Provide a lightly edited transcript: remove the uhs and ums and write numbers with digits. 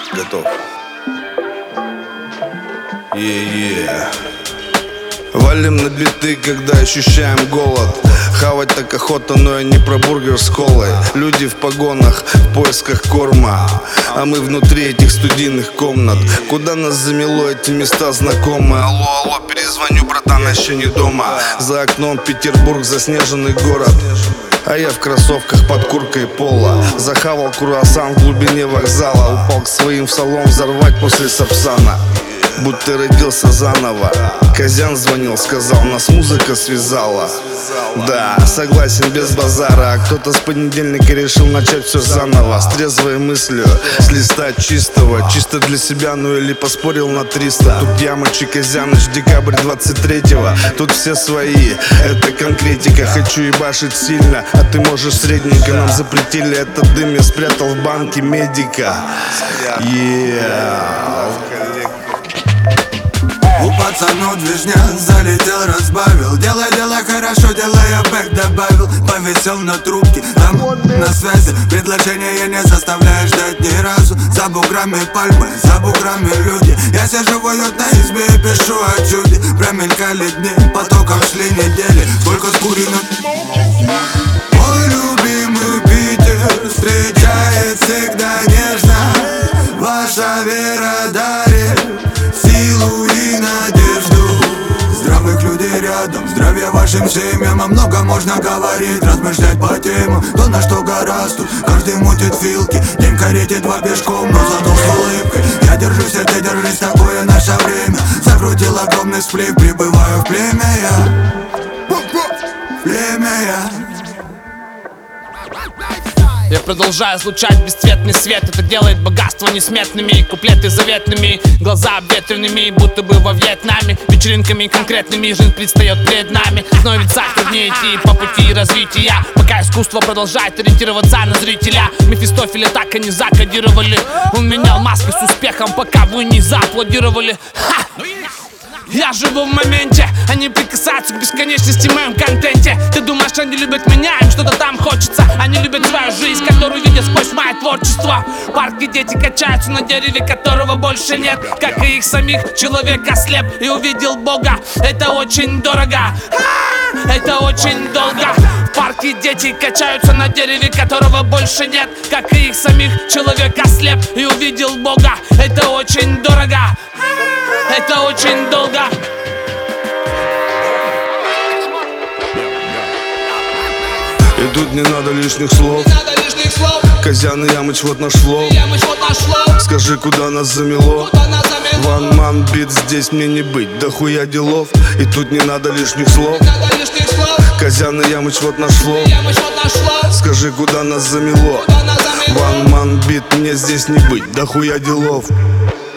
Готов. Валим на биты, когда ощущаем голод. Хавать так охота, но я не про бургер с колой. Люди в погонах, в поисках корма, а мы внутри этих студийных комнат. Куда нас замело, эти места знакомые. Алло, алло, перезвоню, братан, еще не дома. За окном Петербург, заснеженный город, а я в кроссовках под курткой пола. Захавал круассан в глубине вокзала. Упал к своим в салон взорвать после Сапсана. Будто родился заново. Козян звонил, сказал, нас музыка связала. Да, согласен, без базара. А кто-то с понедельника решил начать все заново. С трезвой мыслью, с листа чистого. Чисто для себя, ну или поспорил на 300. Тут Ямыч и Козяныч, декабрь 23-го. Тут все свои, это конкретика. Хочу ебашить сильно, а ты можешь средненько. Нам запретили этот дым, я спрятал в банке медика. У пацанов движня, залетел, разбавил. Делай, делай хорошо, делай, я бэк добавил. Повесил на трубке, там на связи. Предложение не заставляешь ждать ни разу. За буграми пальмы, за буграми люди. Я сижу в уютной избе и пишу о чуде. Промелькали дни, потоком шли недели. Сколько скурено. Мой любимый Питер встречает всегда нежно. Ваша вера дарит силу и надежду. Здравых людей рядом, здравия вашим семьям. О многом можно говорить, размышлять по темам. То, на что гораздо, тут каждый мутит вилки. День карете два пешком, но зато с улыбкой. Я держусь, а ты держись, такое наше время. Закрутил огромный сплив, прибываю в племя я. Племя я. Я продолжаю излучать бесцветный свет. Это делает богатство несметными, куплеты заветными, глаза обветренными, будто бы во Вьетнаме. Вечеринками конкретными жизнь предстает перед нами. Становится труднее идти по пути развития, пока искусство продолжает ориентироваться на зрителя. Мефистофеля так и не закодировали. Он менял маски с успехом, пока вы не зааплодировали. Ха! Я живу в моменте, они прикасаются к бесконечности в моем контенте. Ты думаешь, они любят меня, им что-то там хочется. Они любят свою жизнь, которую видят сквозь мое творчество. Парки дети качаются на дереве, которого больше нет. Как и их самих, человек ослеп и увидел Бога. Это очень дорого, это очень долго. В парке дети качаются на дереве, которого больше нет. Как и их самих, человек ослеп и увидел Бога. Это очень дорого, это очень долго. И тут не надо лишних слов. Козян и Ямыч вот нашло. Скажи, куда нас замело. One man beat, здесь мне не быть, да хуя делов. И тут не надо лишних слов. Козян и Ямыч вот нашло. Скажи, куда нас замело. One man beat, мне здесь не быть, да хуя делов.